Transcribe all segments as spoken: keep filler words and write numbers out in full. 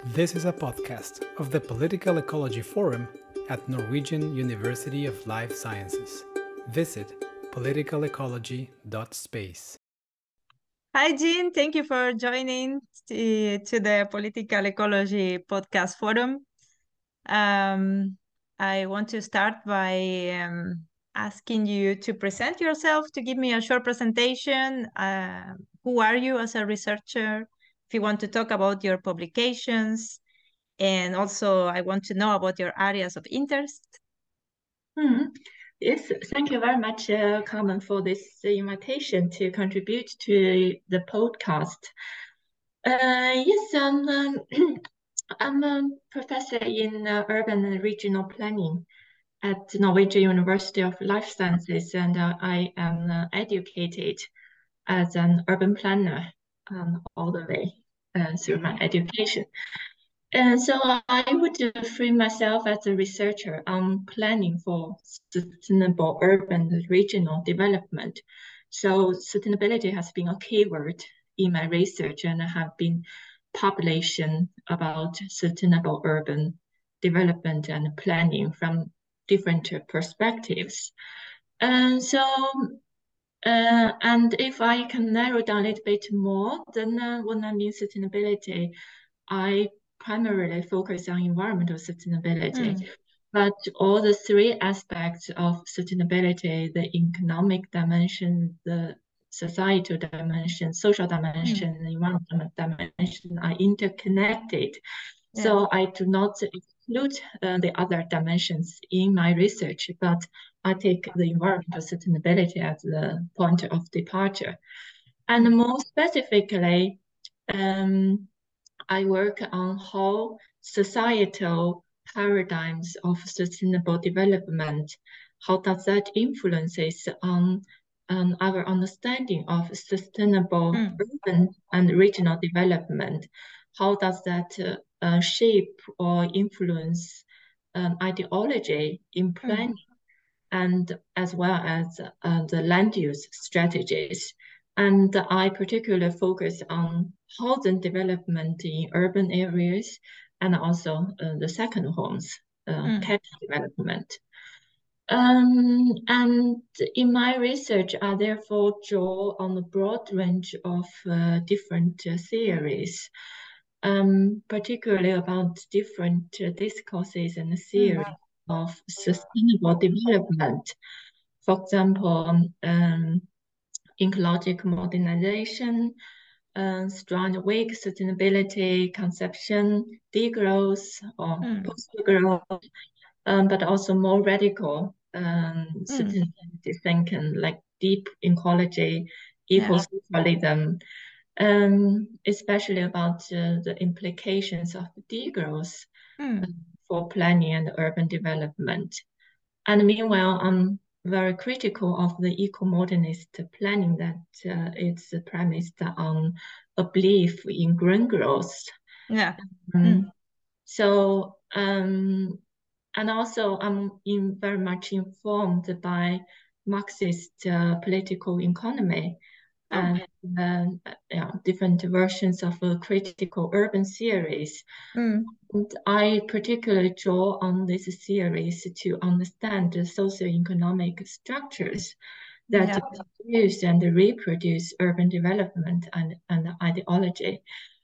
This is a podcast of the Political Ecology Forum at Norwegian University of Life Sciences. Visit political ecology dot space. Hi, Jean. Thank you for joining to, to the Political Ecology Podcast Forum. Um, I want to start by um, asking you to present yourself, to give me a short presentation. Uh, who are you as a researcher? If you want to talk about your publications, and also I want to know about your areas of interest. Hmm. Yes, thank you very much, uh, Carmen, for this invitation to contribute to the podcast. Uh, yes, I'm, um, I'm a professor in uh, urban and regional planning at Norwegian University of Life Sciences, and uh, I am uh, educated as an urban planner um, all the way uh, through my education. And so I would uh, frame myself as a researcher on planning for sustainable urban and regional development. So sustainability has been a keyword in my research, and I have been publishing about sustainable urban development and planning from different perspectives. And so, uh, and if I can narrow down a little bit more, then uh, when I mean sustainability, I primarily focus on environmental sustainability, mm. but all the three aspects of sustainability, the economic dimension, the societal dimension, social dimension, mm. and environmental dimension are interconnected. Yeah. So I do not exclude uh, the other dimensions in my research, but I take the environmental sustainability as the point of departure. And more specifically, um, I work on how societal paradigms of sustainable development, how does that influences on um, our understanding of sustainable mm. urban and regional development? How does that uh, uh, shape or influence um, ideology in planning, mm. and as well as uh, the land use strategies? And I particularly focus on housing development in urban areas and also uh, the second homes, uh, mm. capital development. Um, and in my research, I therefore draw on a broad range of uh, different uh, theories, um, particularly about different uh, discourses and theories mm. of sustainable development. For example, um, ecological modernization, uh, strong weak sustainability conception, degrowth or mm. post-growth, um, but also more radical um, mm. sustainability thinking, like deep ecology, ecosocialism, yeah. um, especially about uh, the implications of degrowth mm. uh, for planning and urban development. And meanwhile, I'm very critical of the eco-modernist planning that uh, it's premised on a belief in green growth. Yeah. Um, mm. So, um, and also I'm in very much informed by Marxist uh, political economy and uh, yeah, different versions of a critical urban theories. Mm. And I particularly draw on this series to understand the socioeconomic structures that yeah. produce and reproduce urban development and, and ideology,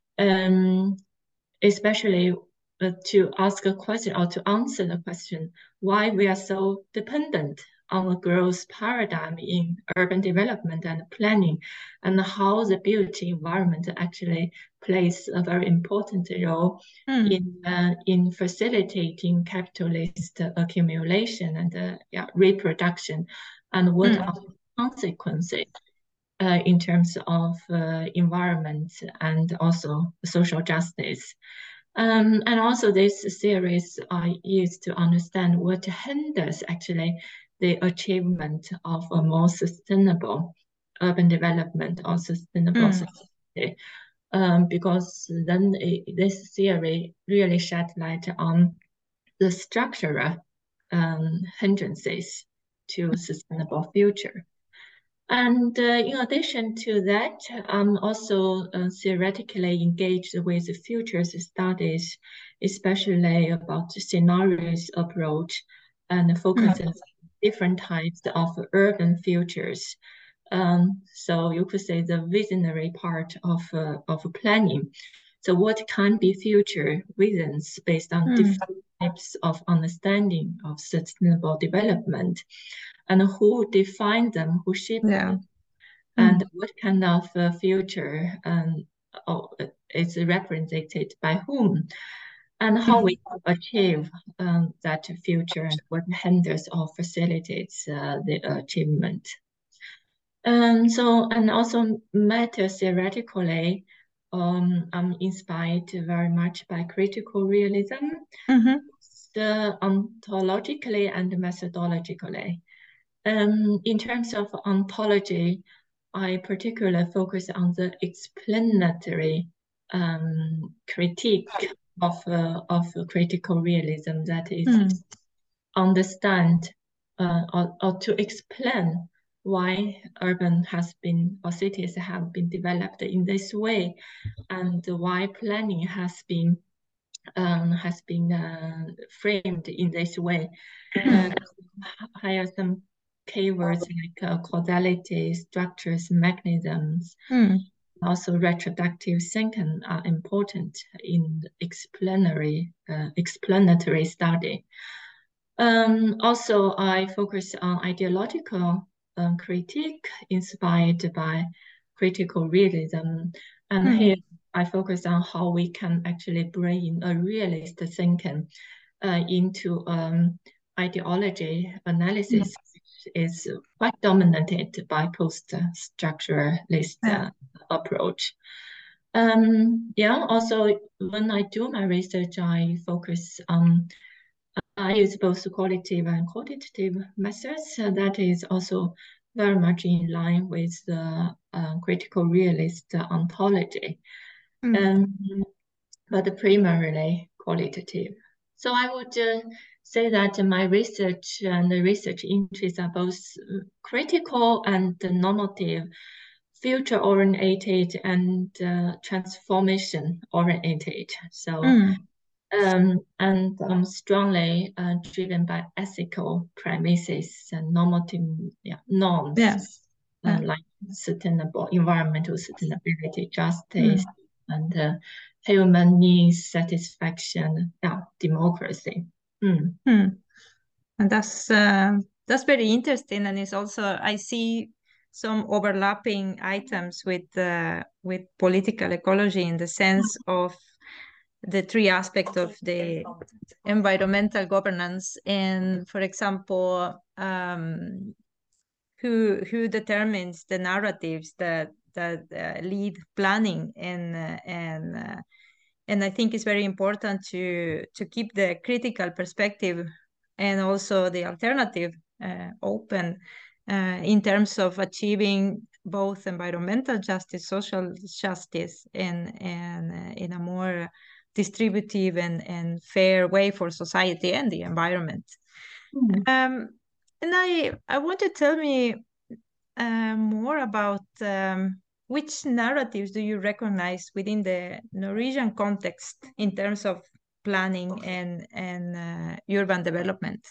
um, especially uh, to ask a question or to answer the question why we are so dependent on a growth paradigm in urban development and planning, and how the built environment actually plays a very important role mm. in uh, in facilitating capitalist accumulation and uh, yeah, reproduction, and what mm. are the consequences uh, in terms of uh, environment and also social justice. Um, and also this series are used to understand what hinders actually the achievement of a more sustainable urban development or sustainable mm. society. Um, because then it, this theory really shed light on the structural um, hindrances to a sustainable future. And uh, in addition to that, I'm also uh, theoretically engaged with futures studies, especially about the scenarios approach and focusing on different types of urban futures. Um, so you could say the visionary part of, uh, of planning. So what can be future visions based on Mm. different types of understanding of sustainable development, and who define them, who shape Yeah. them, and what kind of uh, future um, oh, is represented by whom, and how we achieve um, that future, and what hinders or facilitates uh, the achievement. Um, so, and also meta theoretically, um, I'm inspired very much by critical realism, Mm-hmm. the ontologically and methodologically. Um, in terms of ontology, I particularly focus on the explanatory um, critique of uh, of critical realism, that is, Mm. understand uh, or, or to explain why urban has been or cities have been developed in this way, and why planning has been um, has been uh, framed in this way. Uh, hire some keywords like uh, causality, structures, mechanisms. Mm. Also, retroductive thinking are important in explanatory uh, explanatory study. Um, also, I focus on ideological um, critique inspired by critical realism. And Mm. here I focus on how we can actually bring in a realist thinking uh, into um, ideology analysis, mm. which is quite dominated by post-structuralist Yeah. uh, approach. Um, yeah, also when I do my research, I focus on I use both qualitative and quantitative methods. Uh, that is also very much in line with the uh, critical realist uh, ontology, Mm. um, but primarily qualitative. So I would uh, say that my research and the research interests are both critical and normative, future-oriented and uh, transformation-oriented. So. Mm. Um, and I'm strongly uh, driven by ethical premises and normative yeah, norms, Yeah. uh, Yeah. like sustainable environmental sustainability, justice, mm. and uh, human needs satisfaction, yeah, democracy. Mm. Mm. And that's uh, that's very interesting, and it's also I see some overlapping items with uh, with political ecology in the sense of the three aspects of the environmental governance, and for example, um, who who determines the narratives that that uh, lead planning, and uh, and uh, and I think it's very important to to keep the critical perspective and also the alternative uh, open uh, in terms of achieving both environmental justice, social justice, and and uh, in a more distributive and, and fair way for society and the environment. Mm. Um, and I I want to tell me uh, more about um, which narratives do you recognize within the Norwegian context in terms of planning and and uh, urban development?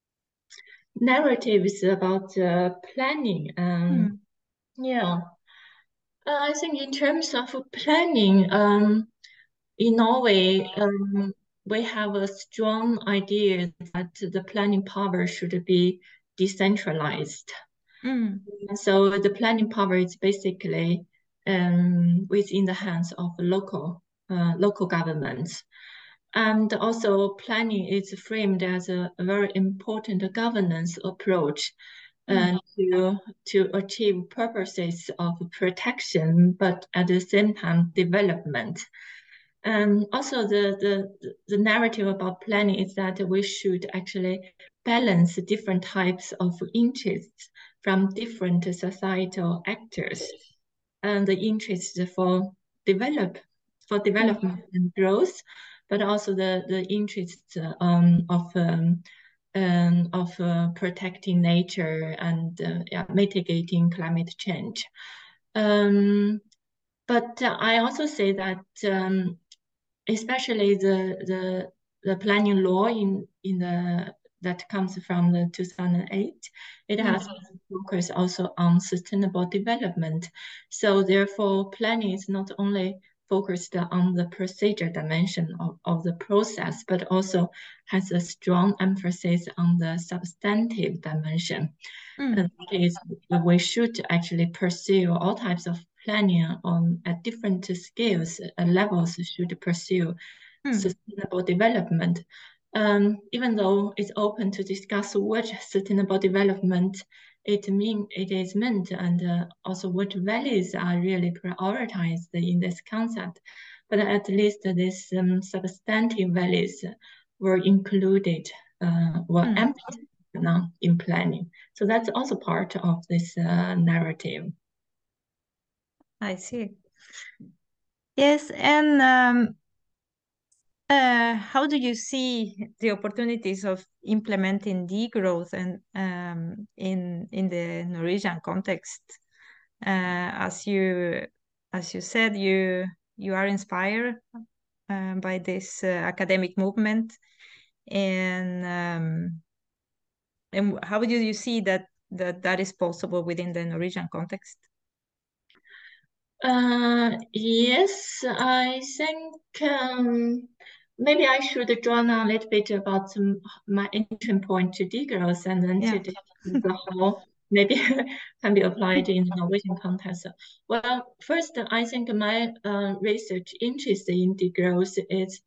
Narratives about uh, planning. Um, mm. Yeah, uh, I think in terms of planning, um, in Norway, um, we have a strong idea that the planning power should be decentralized. Mm. So the planning power is basically um, within the hands of local uh, local governments. And also planning is framed as a, a very important governance approach uh, to, to achieve purposes of protection, but at the same time development. And also the, the, the narrative about planning is that we should actually balance different types of interests from different societal actors, and the interests for develop for development and growth, but also the, the interests um, of um, um, of uh, protecting nature and uh, yeah, mitigating climate change. Um, but uh, I also say that um, especially the the the planning law in in the that comes from the two thousand eight, it has Mm. focus also on sustainable development. So therefore, planning is not only focused on the procedure dimension of, of the process, but also has a strong emphasis on the substantive dimension. Mm. And that is, we should actually pursue all types of planning on at different scales and levels should pursue Mm. sustainable development. Um, even though it's open to discuss what sustainable development it mean it is meant and uh, also what values are really prioritized in this concept, but at least these um, substantive values were included, uh, were Mm. emphasized now in planning. So that's also part of this uh, narrative. I see. Yes, and um, uh, how do you see the opportunities of implementing degrowth and um, in in the Norwegian context? Uh, as you as you said, you you are inspired uh, by this uh, academic movement, and um, and how do you see that that that is possible within the Norwegian context? Uh, yes, I think um, maybe I should draw on a little bit about um, my entry point to degrowth and then Yeah. to discuss how maybe can be applied in the Norwegian context. Well, first, I think my uh, research interest in degrowth is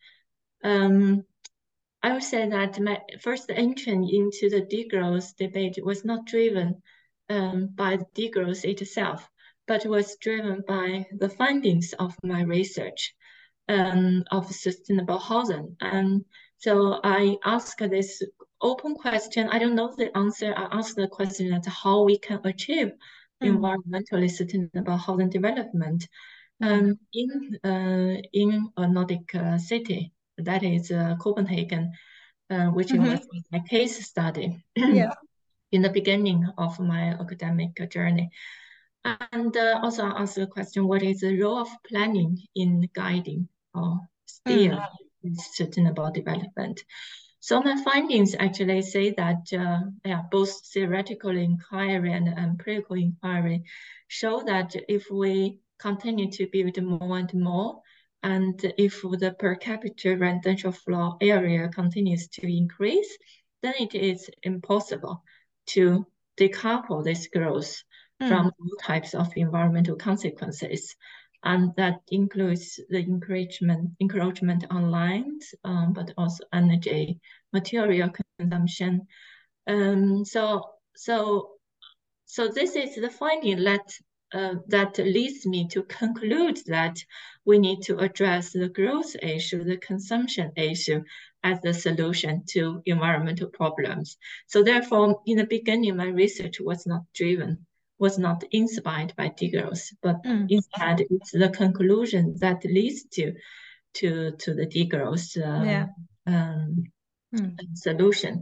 um, I would say that my first entry into the degrowth debate was not driven um, by the degrowth itself, but was driven by the findings of my research um, of sustainable housing. And so I asked this open question. I don't know the answer. I asked the question that how we can achieve Mm. environmentally sustainable housing development Mm. um, in uh, in a Nordic uh, city, that is uh, Copenhagen, uh, which Mhm. was my case study Yeah. in the beginning of my academic journey. And uh, also ask the question, what is the role of planning in guiding or steer Mm. sustainable development? So my findings actually say that uh, yeah, both theoretical inquiry and empirical inquiry show that if we continue to build more and more, and if the per capita residential floor area continues to increase, then it is impossible to decouple this growth from Mm. all types of environmental consequences. And that includes the encouragement, encouragement on land, um, but also energy, material consumption. Um, so, so, so this is the finding that uh, that leads me to conclude that we need to address the growth issue, the consumption issue, as the solution to environmental problems. So therefore, in the beginning, my research was not driven, was not inspired by degrowth, but Mm. instead it's the conclusion that leads to to to the degrowth uh, Yeah. um, Mm. solution.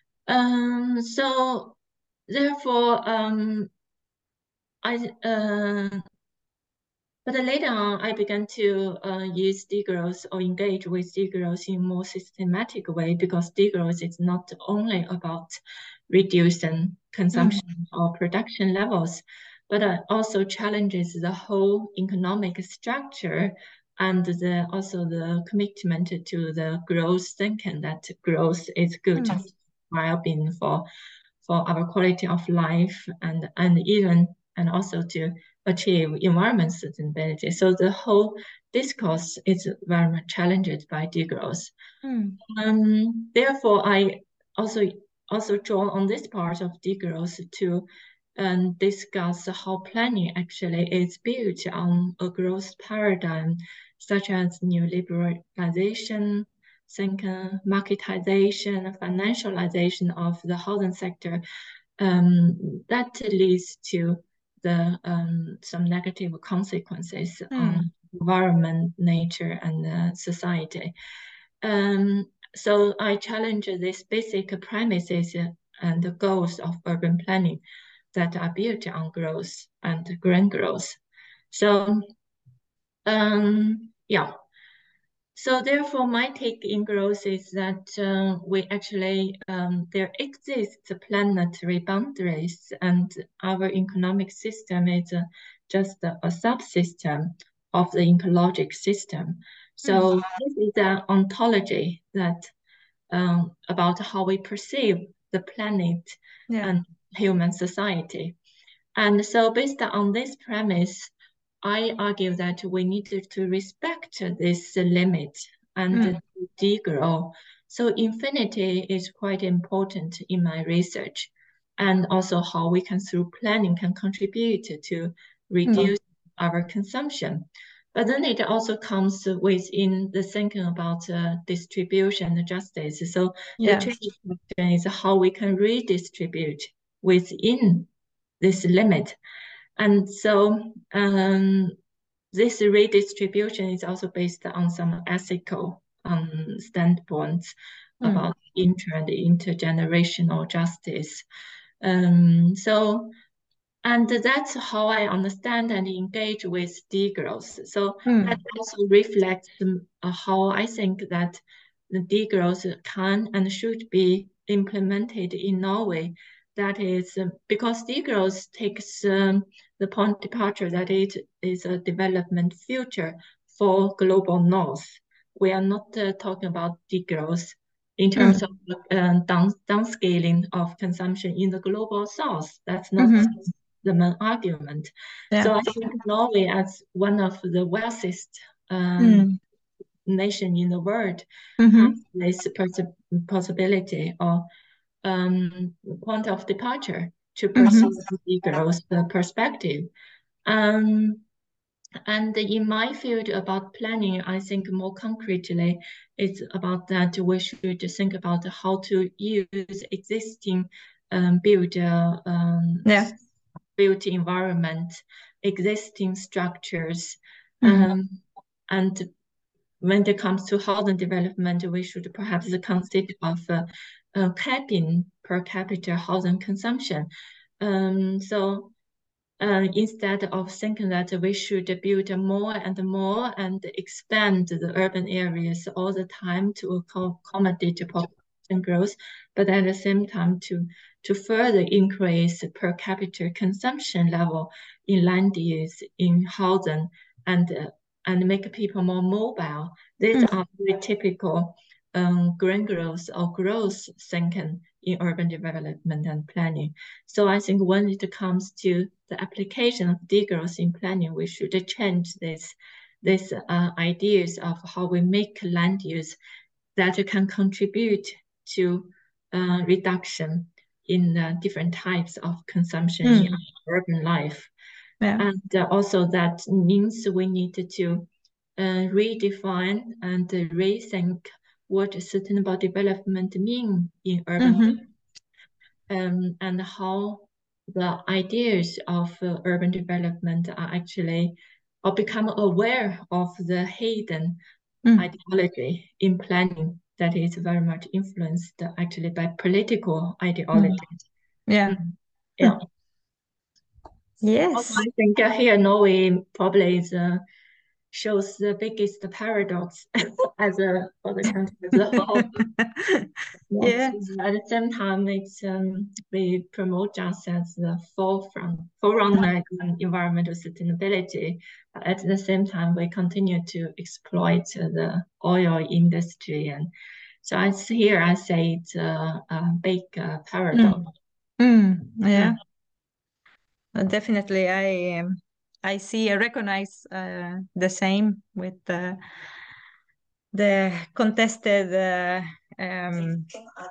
Um, so therefore, um, I uh, but later on, I began to uh, use degrowth or engage with degrowth in a more systematic way because degrowth is not only about reducing consumption mm. or production levels, but uh, also challenges the whole economic structure and the, also the commitment to the growth thinking that growth is good Mm. well-being for for our quality of life and and even and also to achieve environment sustainability. So the whole discourse is very much challenged by degrowth. Mm. Um, therefore, I also also draw on this part of degrowth to um, discuss how planning actually is built on a growth paradigm, such as neoliberalization, second, marketization, financialization of the housing sector. Um, that leads to the um, some negative consequences Mm. on environment, nature, and uh, society. Um, so I challenge these basic premises and the goals of urban planning that are built on growth and green growth. So, um, yeah. So therefore, my take in growth is that uh, we actually, um, there exists planetary boundaries and our economic system is uh, just a, a subsystem of the ecologic system. So this is an ontology that um, about how we perceive the planet Yeah. and human society. And so based on this premise, I argue that we need to respect this limit and Mm. degrow. So infinity is quite important in my research, and also how we can, through planning, can contribute to reduce mm. our consumption. But then it also comes within the thinking about uh, distribution and justice. So Yeah. the tricky question is how we can redistribute within this limit. And so um, this redistribution is also based on some ethical um, standpoints mm. about inter and intergenerational justice. Um, so, and that's how I understand and engage with degrowth. So mm. that also reflects uh, how I think that the degrowth can and should be implemented in Norway. That is uh, because degrowth takes um, the point departure that it is a development future for global north. We are not uh, talking about degrowth in terms mm. of uh, down, downscaling of consumption in the global south. That's not mm-hmm. the main argument. Yeah. So I think Norway, as one of the wealthiest um, mm. nation in the world, mm-hmm. has this poss- possibility or um, point of departure to pursue mm-hmm. the growth perspective. Um, and in my field about planning, I think more concretely, it's about that we should think about how to use existing um, build uh, um, yeah. built environment, existing structures, mm-hmm. um, and when it comes to housing development, we should perhaps consider of uh, uh, capping per capita housing consumption. Um, so uh, instead of thinking that we should build more and more and expand the urban areas all the time to accommodate population growth, but at the same time to, to further increase per capita consumption level in land use, in housing, and uh, and make people more mobile. These mm. are very typical um, green growth or growth thinking in urban development and planning. So I think when it comes to the application of degrowth in planning, we should change this, this uh, ideas of how we make land use that can contribute to uh, reduction in uh, different types of consumption mm. in urban life. Yeah. And uh, also that means we need to uh, redefine and uh, rethink what sustainable development mean in urban mm-hmm. um, and how the ideas of uh, urban development are actually or become aware of the hidden mm. ideology in planning that is very much influenced actually by political ideology. Mm. Yeah. Mm. Yeah. Yes. Also, I think uh, here Norway probably is uh, shows the biggest paradox as a for the country as a whole. Yeah. At the same time, it's um, we promote us as the forefront, forerunner in environmental sustainability. At the same time, we continue to exploit uh, the oil industry, and so I here I say it's a, a big uh, paradox. Mm. Mm. Yeah. Mm. Uh, definitely, I um, I see, I recognize uh, the same with the the contested. Uh, um,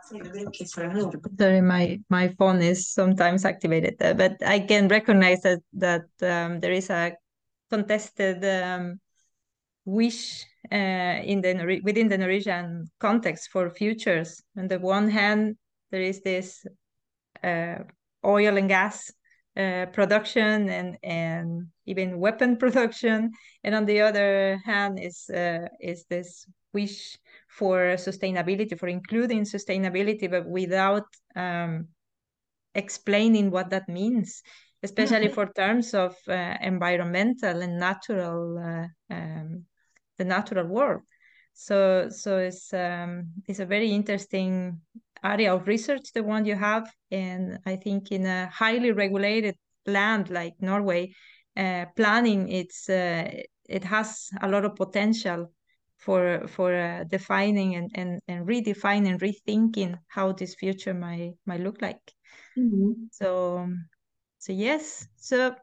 sorry, my my phone is sometimes activated, uh, but I can recognize that that um, there is a contested um, wish uh, in the within the Norwegian context for futures. On the one hand, there is this uh, oil and gas uh, production and and even weapon production, and on the other hand is uh, is this wish for sustainability, for including sustainability, but without um, explaining what that means, especially for terms of uh, environmental and natural, uh, um, the natural world. So, so it's um, it's a very interesting area of research, the one you have, and I think in a highly regulated land like Norway, uh, planning it's uh, it has a lot of potential for for uh, defining and, and and redefining, rethinking how this future might might look like. Mm-hmm. So, so yes. So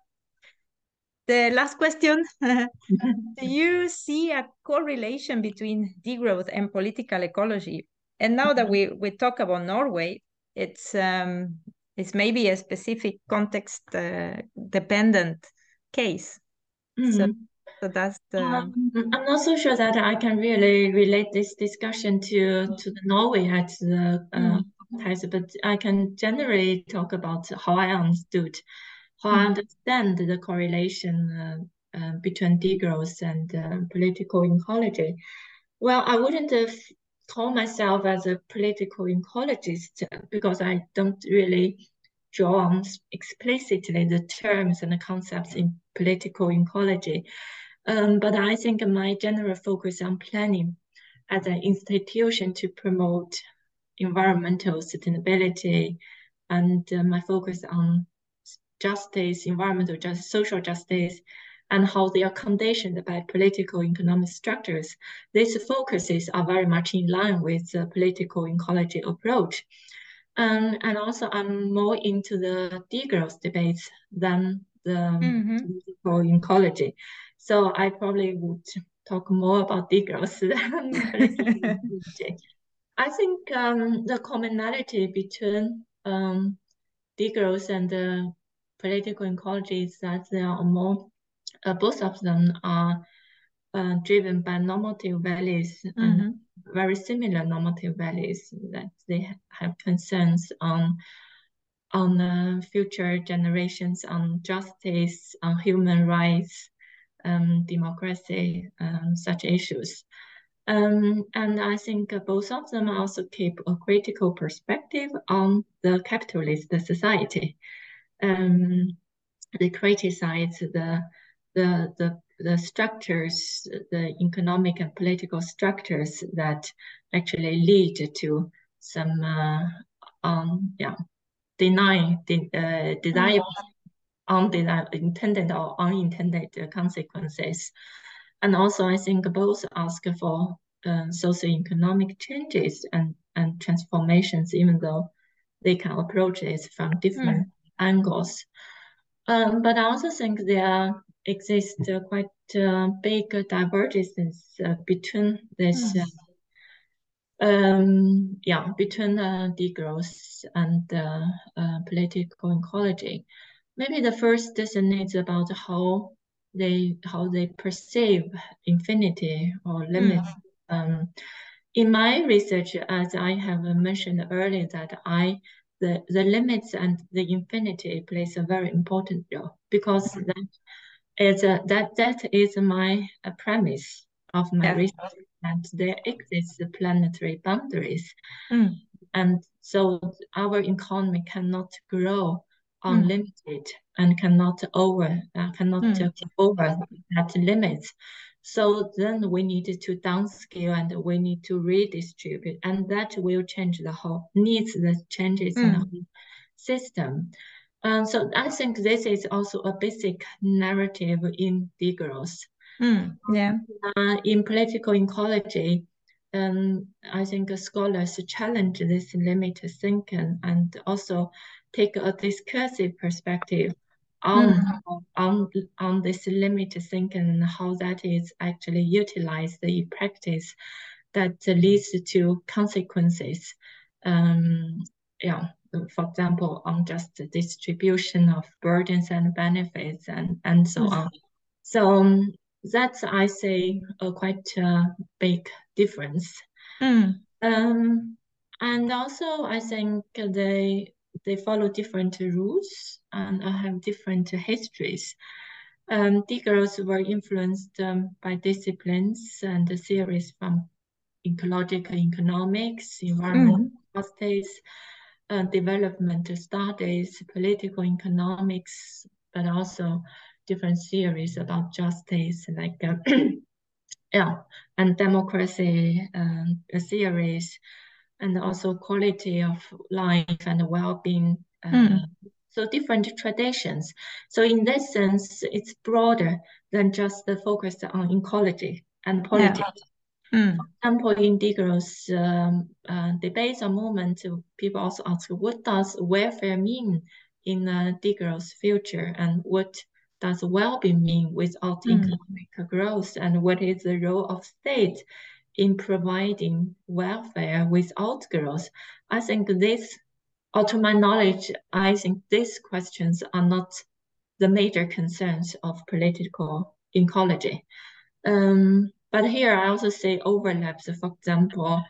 the last question: do you see a correlation between degrowth and political ecology? And now that we we talk about Norway, it's um it's maybe a specific context uh, dependent case. Mm-hmm. So, so that's the. Um, I'm not so sure that I can really relate this discussion to to the Norway at the uh, mm. but I can generally talk about how I understood, how mm. I understand the correlation uh, uh, between degrowth and uh, political ecology. Well, I wouldn't have call myself as a political ecologist because I don't really draw on explicitly the terms and the concepts in political ecology. Um, but I think my general focus on planning as an institution to promote environmental sustainability and uh, my focus on justice, environmental justice, social justice, and how they are conditioned by political economic structures. These focuses are very much in line with the political ecology approach. Um, and also I'm more into the degrowth debates than the mm-hmm. political ecology. So I probably would talk more about degrowth than political ecology. I think um, the commonality between um, degrowth and the political ecology is that there are more, uh, both of them are uh, driven by normative values mm-hmm. and very similar normative values, that they have concerns on on uh, future generations, on justice, on human rights, um, democracy, um, such issues. Um, and I think both of them also keep a critical perspective on the capitalist society. Um, they criticize the, the, the, the structures, the economic and political structures that actually lead to some uh, um, yeah, deny, de, uh, desirable, undeniable, intended or unintended consequences. And also, I think both ask for uh, socioeconomic changes and, and transformations, even though they can approach it from different mm. angles. Um, but I also think there exists uh, quite uh, big divergences uh, between this, mm. uh, um, yeah, between uh, degrowth and uh, uh, political ecology. Maybe the first lesson is about how they how they perceive infinity or limits. Mm. Um, in my research, as I have mentioned earlier, that I the the limits and the infinity plays a very important role, because mm. that is a, that that is my uh, premise of my yeah. research, that there exist planetary boundaries, mm. and so our economy cannot grow unlimited mm. and cannot over uh, cannot mm. uh, over that limits. So then we need to downscale and we need to redistribute, and that will change the whole needs the changes mm. in the whole system. Um, so I think this is also a basic narrative in degrowth. Mm. Yeah. Uh, in political ecology, um, I think scholars challenge this limited thinking and also take a discursive perspective on, mm. on, on this limited thinking and how that is actually utilized in practice that leads to consequences. Um, yeah, for example, on just the distribution of burdens and benefits and, and so mm. on. So um, that's, I say, a quite uh, big difference. Mm. Um, and also, I think they they follow different rules and have different histories. Um, degrowth were influenced um, by disciplines and theories from ecological economics, environmental mm. justice, uh, development studies, political economics, but also different theories about justice, like uh, yeah, and democracy um, theories, and also quality of life and well-being. Uh, mm. So different traditions. So in that sense, it's broader than just the focus on ecology and politics. Yeah. Mm. For example, in Digro's um, uh, debates or movement, people also ask, what does welfare mean in uh, Digro's future, and what does well-being mean without mm. economic growth, and what is the role of state in providing welfare without growth? I think this, or to my knowledge, I think these questions are not the major concerns of political ecology. Um, but here I also say overlaps. For example,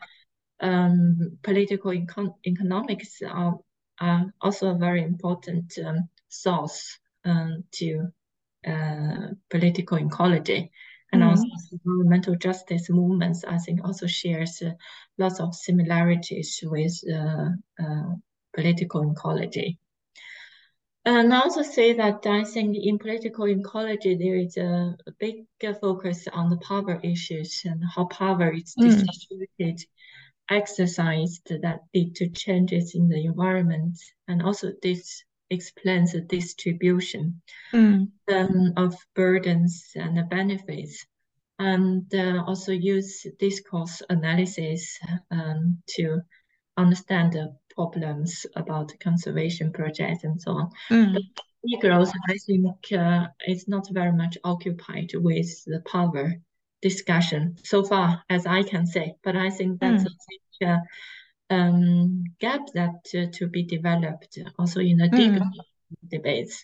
um, political econ economics are, are also a very important um, source um, to uh, political ecology. And mm. also environmental justice movements, I think, also shares uh, lots of similarities with uh, uh, political ecology. And I also say that I think in political ecology, there is a, a big focus on the power issues and how power is mm. distributed, exercised, that lead to changes in the environment. And also this explains the distribution mm. um, of burdens and the benefits. And uh, also use discourse analysis um, to understand the problems about conservation projects and so on. Mm. But Digro's, I think, uh, is not very much occupied with the power discussion so far, as I can say. But I think that's mm. a big uh, um, gap that uh, to be developed also in the Digro mm. debates.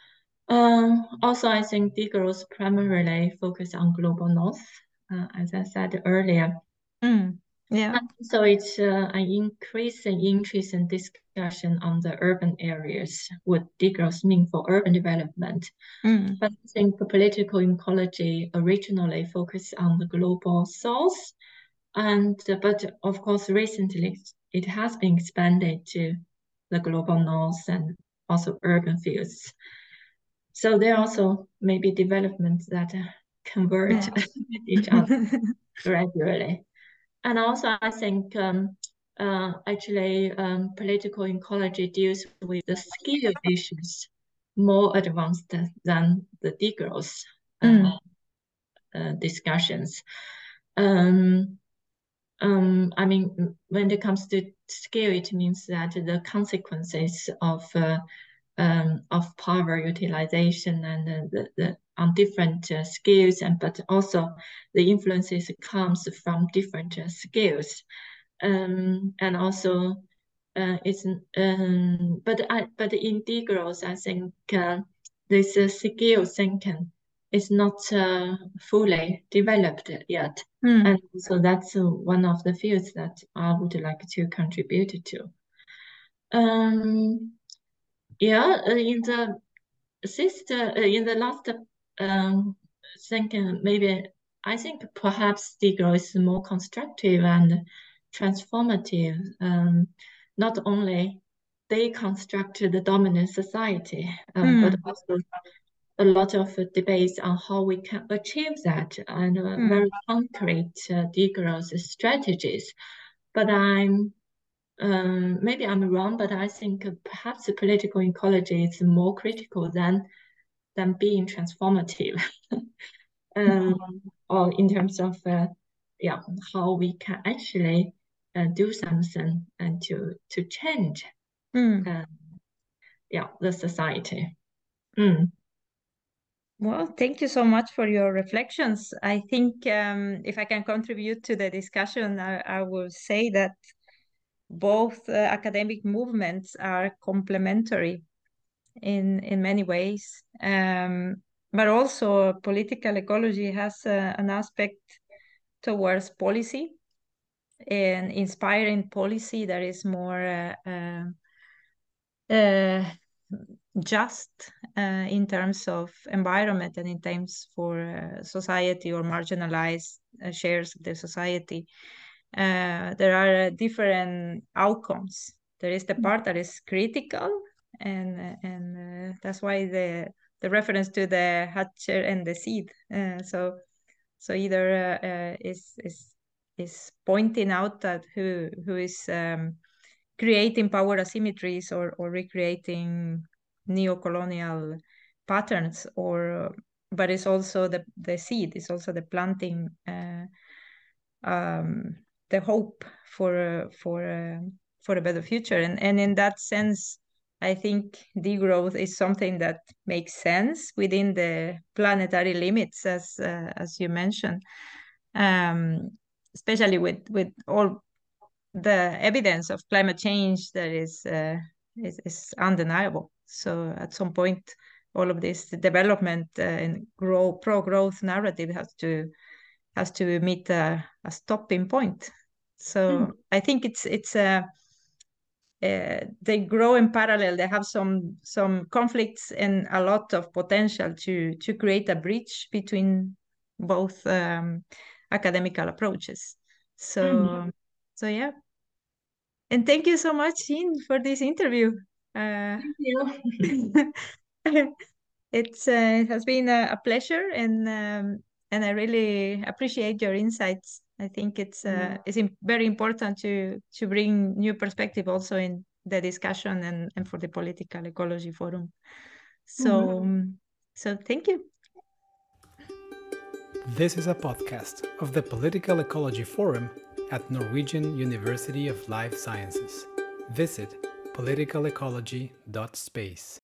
Um, also, I think Digro's primarily focus on global north, uh, as I said earlier. Mm. Yeah. And so it's uh, an increasing interest and discussion on the urban areas, what Digro's mean for urban development. Mm. But I think the political ecology originally focused on the global south, and uh, but of course recently it has been expanded to the global north and also urban fields. So there are also maybe developments that uh, convert yeah. each other gradually. And also, I think um, uh, actually um, political ecology deals with the skill issues more advanced than the Digro's uh, mm. uh, discussions. Um, um, I mean, when it comes to skill, it means that the consequences of uh, um, of power utilization and uh, the, the on different uh, skills, and but also the influences comes from different uh, skills, um, and also uh, it's um, but I but in Digro's, I think uh, this uh, skill thinking is not uh, fully developed yet, mm. and so that's uh, one of the fields that I would like to contribute to. Um, yeah, uh, in the sister, uh, in the last um, thinking, maybe I think perhaps Digro is more constructive and transformative. Um, not only they construct the dominant society, um, mm. but also a lot of uh, debates on how we can achieve that, and uh, mm. very concrete uh, Digro's strategies. But I'm Um, maybe I'm wrong, but I think perhaps the political ecology is more critical than than being transformative, um, or in terms of uh, yeah how we can actually uh, do something and to to change mm. uh, yeah the society. Mm. Well, thank you so much for your reflections. I think um, if I can contribute to the discussion, I, I will say that both uh, academic movements are complementary in in many ways, um, but also political ecology has uh, an aspect towards policy and inspiring policy that is more uh, uh, uh, just uh, in terms of environment and in terms for uh, society or marginalized uh, shares of the society. uh, there are different outcomes. There is the part that is critical, and and uh, that's why the the reference to the hatcher and the seed. Uh, so so either uh, uh, is is is pointing out that who who is um, creating power asymmetries or or recreating neo-colonial patterns, or but it's also the the seed. It's also the planting. Uh, um, the hope for uh, for uh, for a better future, and and in that sense, I think degrowth is something that makes sense within the planetary limits, as uh, as you mentioned, um, especially with with all the evidence of climate change that is uh, is, is undeniable. So at some point, all of this development uh, and grow pro growth narrative has to has to meet a, a stopping point. So mm. I think it's it's a uh, they grow in parallel. They have some some conflicts and a lot of potential to to create a bridge between both um, academical approaches. So mm. so yeah. And thank you so much, Jean, for this interview. Uh, thank you. it's uh, it has been a, a pleasure, and um, and I really appreciate your insights. I think it's uh, it's very important to to bring new perspective also in the discussion and, and for the Political Ecology Forum. So mm-hmm. so thank you. This is a podcast of the Political Ecology Forum at Norwegian University of Life Sciences. Visit political ecology dot space.